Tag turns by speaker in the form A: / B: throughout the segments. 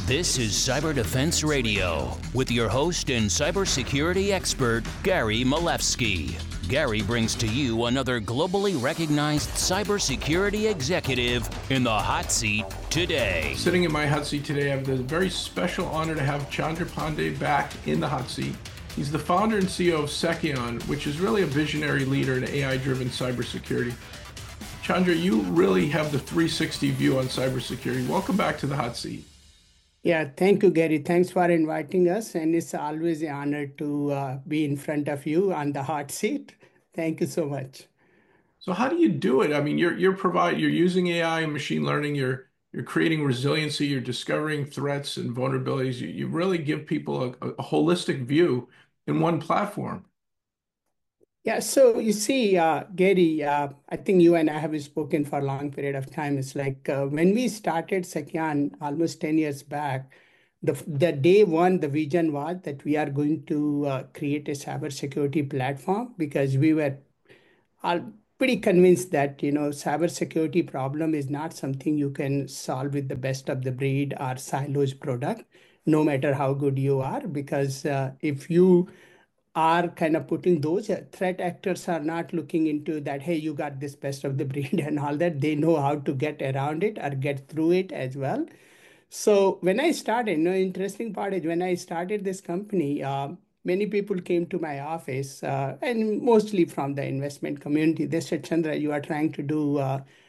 A: This is Cyber Defense Radio with your host and cybersecurity expert, Gary Malevsky. Gary brings to you another globally recognized cybersecurity executive in the hot seat today.
B: Sitting in my hot seat today, I have the very special honor to have Chandra Pandey back in the hot seat. He's the founder and CEO of Sekion, which is really a visionary leader in AI-driven cybersecurity. Chandra, you really have the 360 view on cybersecurity. Welcome back to the hot seat.
C: Yeah, thank you, Gary. Thanks for inviting us. And it's always an honor to be in front of you on the hot seat. Thank you so much.
B: So how do you do it? I mean, you're using AI and machine learning, you're creating resiliency, you're discovering threats and vulnerabilities. You really give people a holistic view in one platform.
C: Yeah, so you see, Gary, I think you and I have spoken for a long period of time. It's like when we started Sekion almost 10 years back, the day one, the vision was that we are going to create a cybersecurity platform because we were all pretty convinced that, cybersecurity problem is not something you can solve with the best of the breed or silos product, no matter how good you are, because if you are kind of putting those threat actors are not looking into that, hey, you got this best of the breed and all that. They know how to get around it or get through it as well. So when I started, interesting part is when I started this company, many people came to my office and mostly from the investment community. They said, Chandra, you are trying to do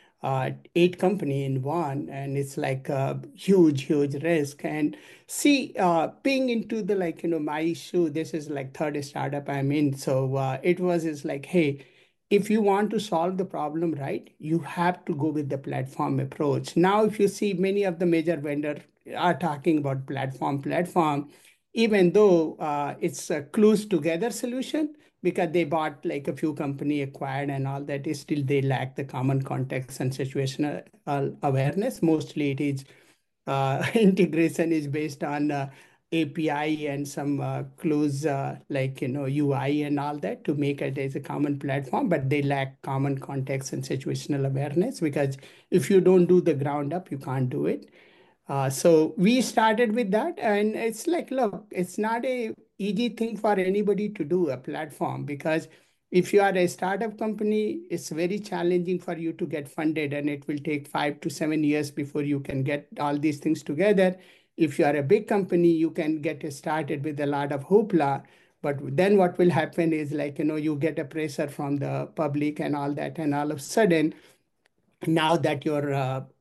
C: 8 company in one, and it's like a huge risk. And see, being into the my issue, this is like third startup I'm in. So is like, hey, if you want to solve the problem right, you have to go with the platform approach. Now, if you see many of the major vendors are talking about platform, even though it's a close together solution, because they bought like a few company acquired and all that, is still they lack the common context and situational awareness. Mostly it is integration is based on API and some close UI and all that to make it as a common platform, but they lack common context and situational awareness, because if you don't do the ground up, you can't do it. So we started with that, and it's like, look, it's not a easy thing for anybody to do a platform, because if you are a startup company, it's very challenging for you to get funded, and it will take 5 to 7 years before you can get all these things together. If you are a big company, you can get started with a lot of hoopla, but then what will happen is you get a pressure from the public and all that, and all of a sudden, now that your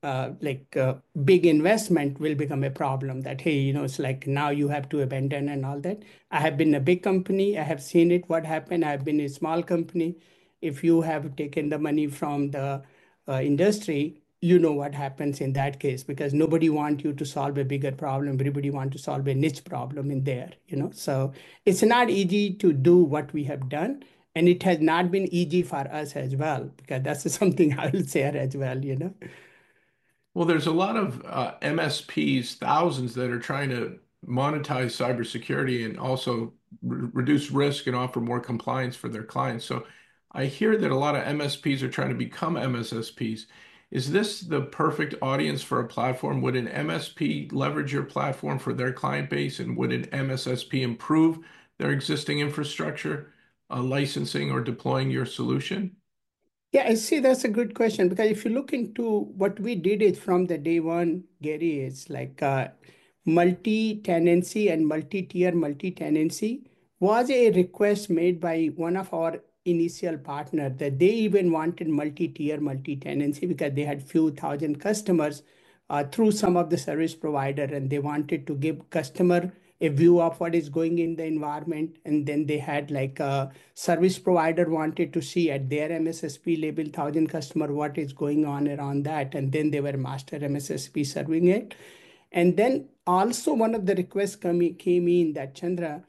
C: big investment will become a problem, that hey, it's like now you have to abandon and all that. I have been a big company, I have seen it what happened. I have been a small company. If you have taken the money from the industry, you know what happens in that case, because nobody want you to solve a bigger problem. Everybody want to solve a niche problem in there. So it's not easy to do what we have done. And it has not been easy for us as well, because that's something I will share as well.
B: Well, there's a lot of MSPs, thousands, that are trying to monetize cybersecurity and also reduce risk and offer more compliance for their clients. So I hear that a lot of MSPs are trying to become MSSPs. Is this the perfect audience for a platform? Would an MSP leverage your platform for their client base, and would an MSSP improve their existing infrastructure, licensing or deploying your solution?
C: Yeah, I see that's a good question, because if you look into what we did it from the day one, Gary, it's like multi-tenancy and multi-tier multi-tenancy was a request made by one of our initial partner, that they even wanted multi-tier multi-tenancy because they had few thousand customers through some of the service provider, and they wanted to give customer a view of what is going in the environment. And then they had like a service provider wanted to see at their MSSP label 1,000 customer what is going on around that, and then they were master MSSP serving it. And then also one of the requests came in that, Chandra,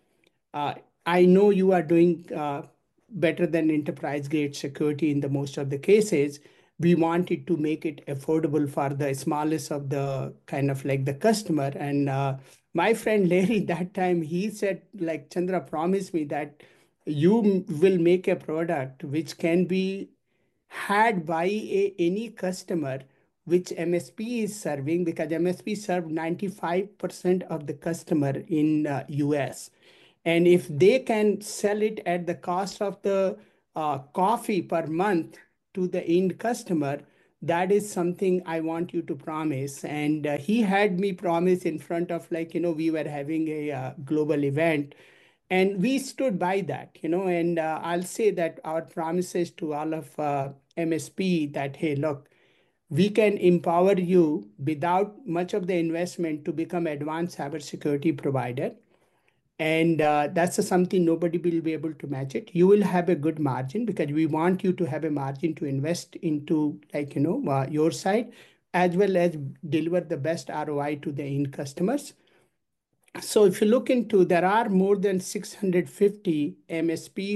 C: I know you are doing better than enterprise grade security in the most of the cases. We wanted to make it affordable for the smallest of the kind of like the customer. And my friend Larry that time, he said, like, Chandra, promise me that you will make a product which can be had by any customer which MSP is serving, because MSP serve 95% of the customer in US. And if they can sell it at the cost of the coffee per month to the end customer, that is something I want you to promise. And he had me promise in front of, like, we were having a global event, and we stood by that, and I'll say that our promises to all of MSP that, hey, look, we can empower you without much of the investment to become advanced cybersecurity provider. And that's something nobody will be able to match it. You will have a good margin because we want you to have a margin to invest into, like, your side, as well as deliver the best ROI to the end customers. So if you look into, there are more than 650 MSP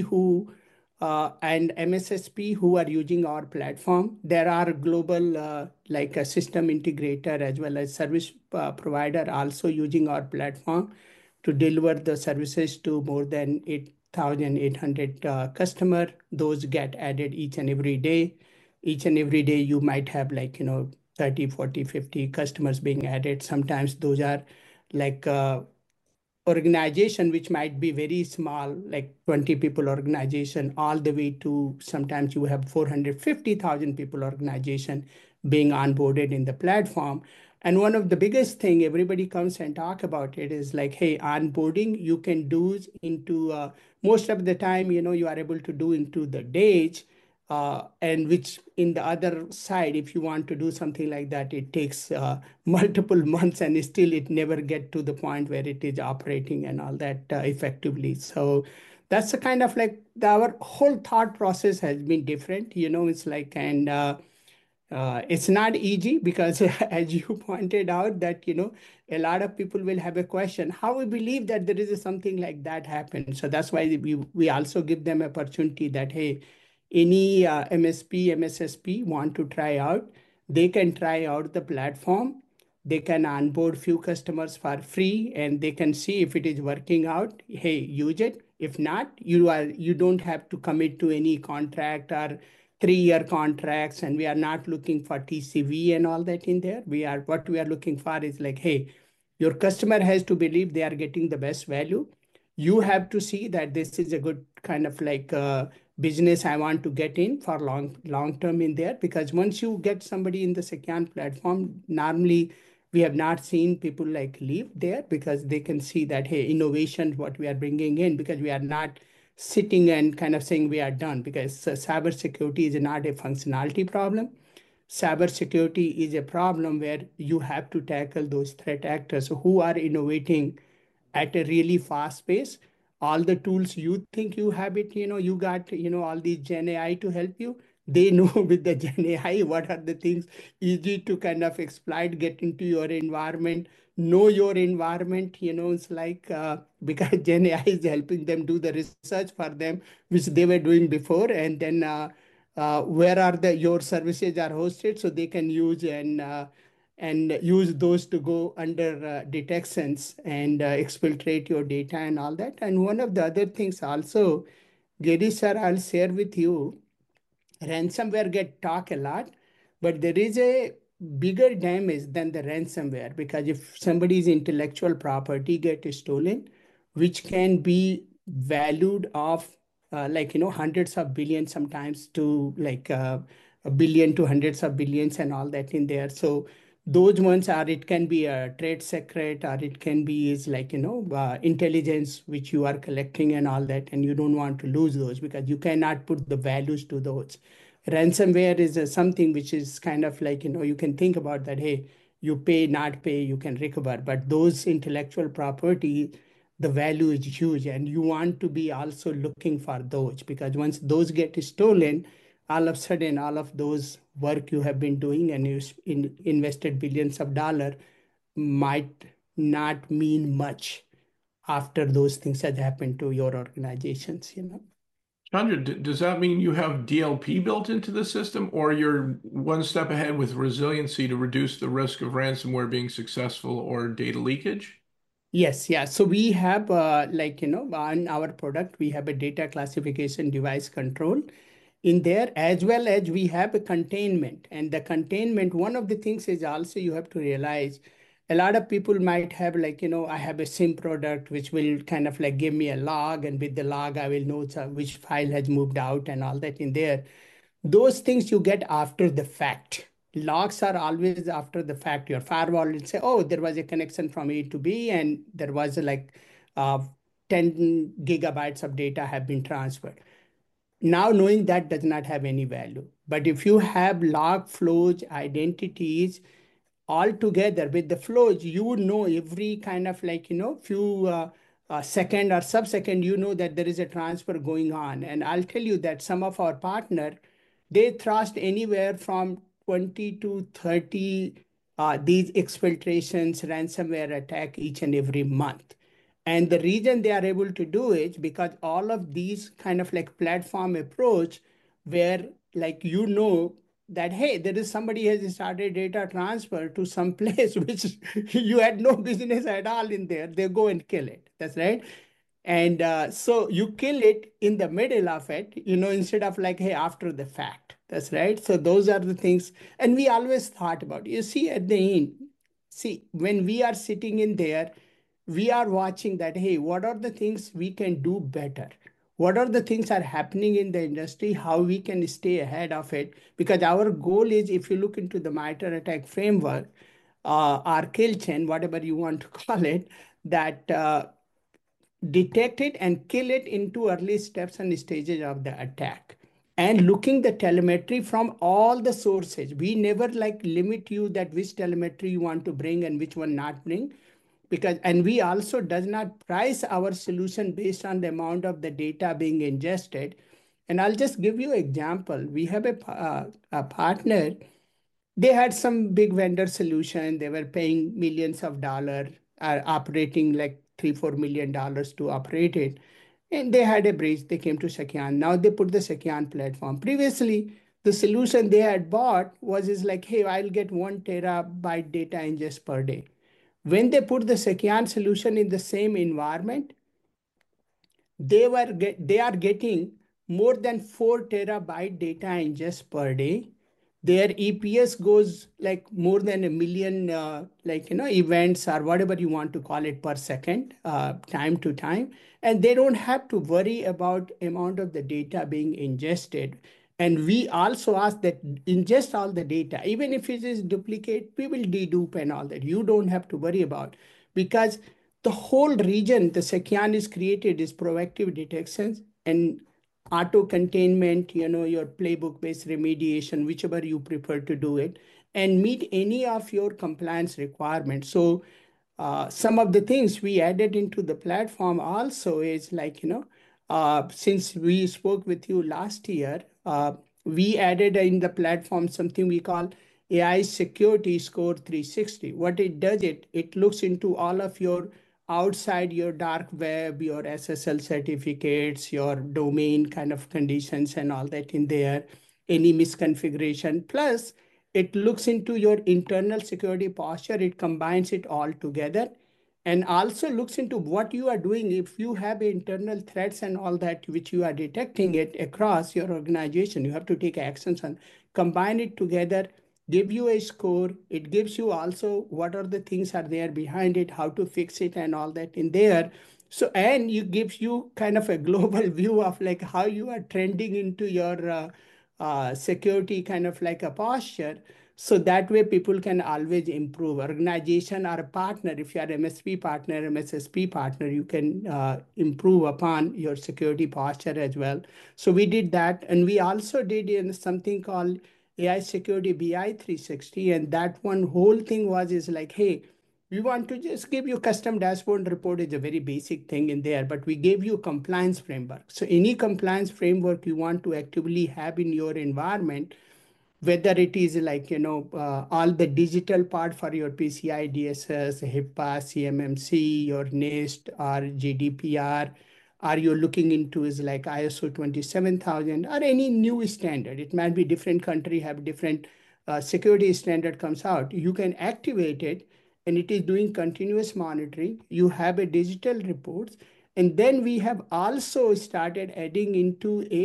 C: and MSSP who are using our platform. There are global like a system integrator as well as service provider also using our platform to deliver the services to more than 8,800 customer. Those get added each and every day. Each and every day you might have, like, 30, 40, 50 customers being added. Sometimes those are like organization which might be very small, like 20 people organization, all the way to sometimes you have 450,000 people organization being onboarded in the platform. And one of the biggest thing everybody comes and talk about it is like, hey, onboarding you can do into most of the time, you are able to do into the days, and which in the other side, if you want to do something like that, it takes multiple months, and still it never get to the point where it is operating and all that effectively. So that's the kind of like our whole thought process has been different. It's like, and it's not easy because as you pointed out that, a lot of people will have a question, how we believe that there is something like that happen. So that's why we also give them opportunity that, hey, any MSP, MSSP want to try out, they can try out the platform. They can onboard few customers for free, and they can see if it is working out. Hey, use it. If not, you don't have to commit to any contract or 3-year contracts, and we are not looking for TCV and all that in there. What we are looking for is like, hey, your customer has to believe they are getting the best value. You have to see that this is a good kind of like business I want to get in for long term in there. Because once you get somebody in the Secure platform, normally we have not seen people like leave there, because they can see that, hey, innovation, what we are bringing in, because we are not sitting and kind of saying we are done, because cybersecurity is not a functionality problem. Cybersecurity is a problem where you have to tackle those threat actors who are innovating at a really fast pace. All the tools you think you have it, you got, all these Gen AI to help you. They know with the Gen AI, what are the things easy to kind of exploit, get into your environment, know your environment, it's like, because Gen AI is helping them do the research for them, which they were doing before. And then where are your services are hosted, so they can use and use those to go under detections and exfiltrate your data and all that. And one of the other things also, Gary sir, I'll share with you, ransomware get talked a lot, but there is a bigger damage than the ransomware, because if somebody's intellectual property get stolen, which can be valued of like, hundreds of billions, sometimes to like a billion to hundreds of billions and all that in there. So those ones are, it can be a trade secret, or it can be is like, intelligence which you are collecting and all that, and you don't want to lose those because you cannot put the values to those. Ransomware is something which is kind of like, you can think about that, hey, you pay, not pay, you can recover. But those intellectual property, the value is huge, and you want to be also looking for those, because once those get stolen, all of a sudden, all of those work you have been doing and you invested billions of dollars might not mean much after those things have happened to your organizations.
B: Chandra, does that mean you have DLP built into the system, or you're one step ahead with resiliency to reduce the risk of ransomware being successful or data leakage?
C: Yes, yeah. So we have on our product, we have a data classification device control. in there, as well as we have a containment. And the containment, one of the things is also you have to realize a lot of people might have like, I have a SIM product which will kind of like give me a log, and with the log, I will know which file has moved out and all that in there. Those things you get after the fact. Logs are always after the fact. Your firewall will say, oh, there was a connection from A to B, and there was like uh, 10 gigabytes of data have been transferred. Now, knowing that does not have any value. But if you have log flows, identities, all together with the flows, you would know every kind of like, few second or sub-second, you know that there is a transfer going on. And I'll tell you that some of our partner, they thrust anywhere from 20 to 30 these exfiltrations, ransomware attack each and every month. And the reason they are able to do it because all of these kind of like platform approach where like that hey, there is somebody has started data transfer to some place which you had no business at all in there. They go and kill it. That's right. And so you kill it in the middle of it, instead of like, hey, after the fact. That's right. So those are the things. And we always thought about, you see, at the end, see, when we are sitting in there, we are watching that, hey, what are the things we can do better? What are the things are happening in the industry, how we can stay ahead of it? Because our goal is, if you look into the MITRE ATT&CK framework, or kill chain, whatever you want to call it, that detect it and kill it into early steps and stages of the attack. And looking the telemetry from all the sources. We never like limit you that which telemetry you want to bring and which one not bring. And we also does not price our solution based on the amount of the data being ingested. And I'll just give you an example. We have a partner. They had some big vendor solution. They were paying millions of dollars, operating like $3-4 million to operate it. And they had a breach. They came to Sakyan. Now they put the Sakyan platform. Previously, the solution they had bought was is like, hey, I'll get 1 terabyte data ingest per day. When they put the Sakyan solution in the same environment, they are getting more than 4 terabyte data ingest per day. Their EPS goes like more than 1 million, events or whatever you want to call it per second, time to time. And they don't have to worry about amount of the data being ingested. And we also ask that ingest all the data, even if it is duplicate, we will dedupe and all that. You don't have to worry about, because the whole region the Sakyan is created is proactive detections and auto containment, your playbook based remediation, whichever you prefer to do it, and meet any of your compliance requirements. So some of the things we added into the platform also is like, since we spoke with you last year, we added in the platform something we call AI Security Score 360. What it does, it looks into all of your outside your dark web, your SSL certificates, your domain kind of conditions and all that in there, any misconfiguration. Plus, it looks into your internal security posture. It combines it all together and also looks into what you are doing. If you have internal threats and all that, which you are detecting it across your organization, you have to take actions and combine it together, give you a score. It gives you also what are the things are there behind it, how to fix it and all that in there. So, and it gives you kind of a global view of like how you are trending into your security kind of like a posture. So that way people can always improve. Organization or a partner, if you are MSP partner, MSSP partner, you can improve upon your security posture as well. So we did that. And we also did in something called AI Security BI 360. And that one whole thing is like, hey, we want to just give you custom dashboard report is a very basic thing in there, but we gave you compliance framework. So any compliance framework you want to actively have in your environment, whether it is like, all the digital part for your PCI DSS, HIPAA, CMMC, your NIST or GDPR, are you looking into is like ISO 27000 or any new standard? It might be different country have different security standard comes out. You can activate it and it is doing continuous monitoring. You have a digital reports. And then we have also started adding into a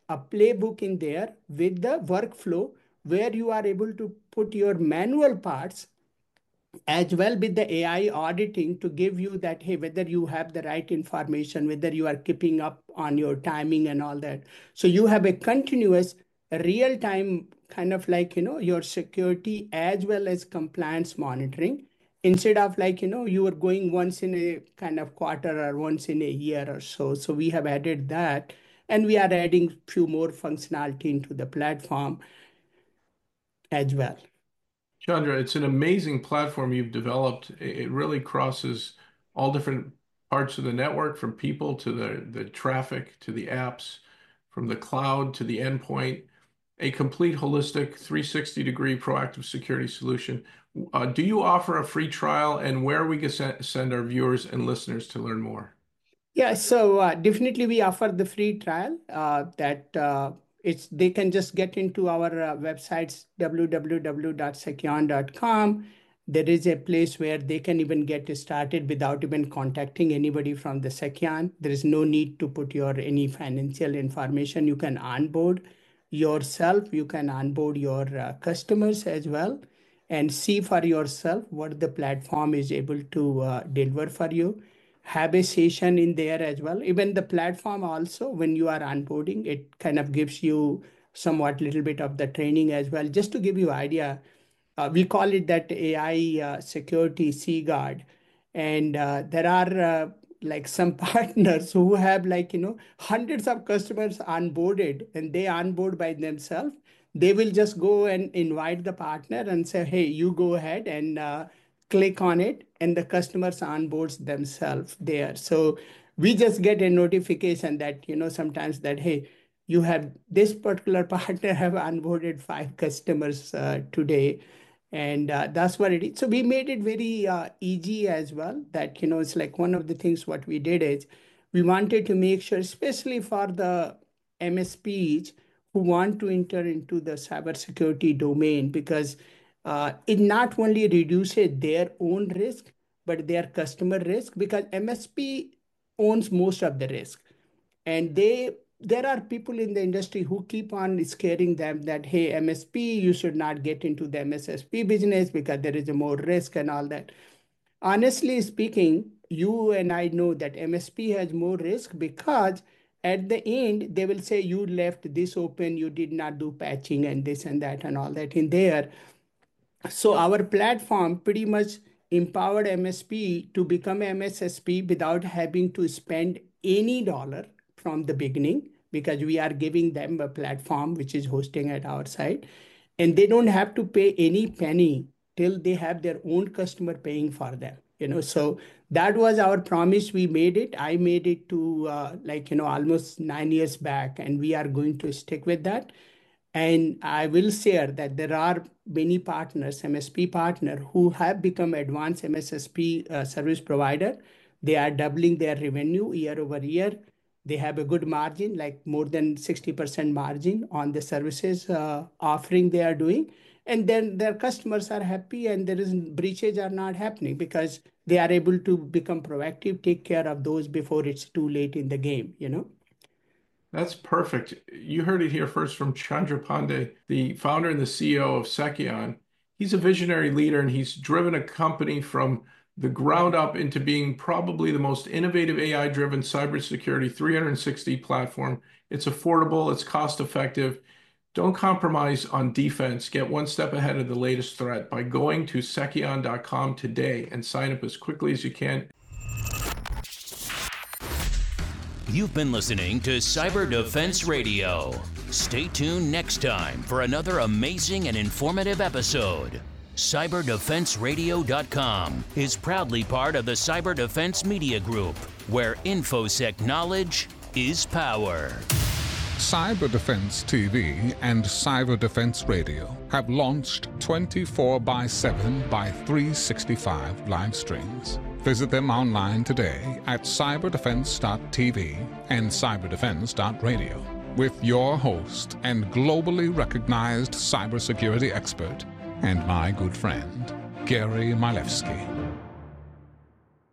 C: a playbook in there with the workflow where you are able to put your manual parts as well with the AI auditing to give you that, hey, whether you have the right information, whether you are keeping up on your timing and all that. So you have a continuous real-time kind of like, your security as well as compliance monitoring instead of like, you are going once in a kind of quarter or once in a year or so. So we have added that, and we are adding few more functionality into the platform as well.
B: Chandra, it's an amazing platform you've developed. It really crosses all different parts of the network, from people to the traffic to the apps, from the cloud to the endpoint, a complete holistic 360-degree proactive security solution. Do you offer a free trial, and where we can send our viewers and listeners to learn more?
C: Yeah, so definitely we offer the free trial they can just get into our websites, www.sekion.com. There is a place where they can even get started without even contacting anybody from the Sekion. There is no need to put any financial information. You can onboard yourself. You can onboard your customers as well and see for yourself what the platform is able to deliver for you. Have a session in there as well. Even the platform also, when you are onboarding, it kind of gives you somewhat little bit of the training as well. Just to give you idea, we call it that AI security CGuard. And there are like some partners who have like, hundreds of customers onboarded, and they onboard by themselves. They will just go and invite the partner and say, hey, you go ahead and click on it, and the customers onboards themselves there. So we just get a notification that, sometimes that, hey, you have this particular partner have onboarded 5 customers today. And that's what it is. So we made it very easy as well that, it's like one of the things what we did is we wanted to make sure, especially for the MSPs who want to enter into the cybersecurity domain, because it not only reduces their own risk, but their customer risk, because MSP owns most of the risk. And there are people in the industry who keep on scaring them that, hey, MSP, you should not get into the MSSP business because there is a more risk and all that. Honestly speaking, you and I know that MSP has more risk because at the end, they will say you left this open, you did not do patching and this and that and all that in there. So our platform pretty much empowered MSP to become MSSP without having to spend any dollar from the beginning, because we are giving them a platform which is hosting at our site, and they don't have to pay any penny till they have their own customer paying for them. So that was our promise. We made it. I made it to almost 9 years back, and we are going to stick with that. And I will share that there are many partners, MSP partner, who have become advanced MSSP service provider. They are doubling their revenue year over year. They have a good margin, like more than 60% margin on the services offering they are doing. And then their customers are happy, and there is breaches are not happening because they are able to become proactive, take care of those before it's too late in the game,
B: That's perfect. You heard it here first from Chandra Pandey, the founder and the CEO of Sekion. He's a visionary leader, and he's driven a company from the ground up into being probably the most innovative AI-driven cybersecurity 360 platform. It's affordable, it's cost-effective. Don't compromise on defense. Get one step ahead of the latest threat by going to Sekion.com today and sign up as quickly as you can.
A: You've been listening to Cyber Defense Radio. Stay tuned next time for another amazing and informative episode. CyberDefenseRadio.com is proudly part of the Cyber Defense Media Group, where InfoSec knowledge is power.
D: Cyber Defense TV and Cyber Defense Radio have launched 24/7 by 365 live streams. Visit them online today at cyberdefense.tv and cyberdefense.radio with your host and globally recognized cybersecurity expert and my good friend, Gary Milewski.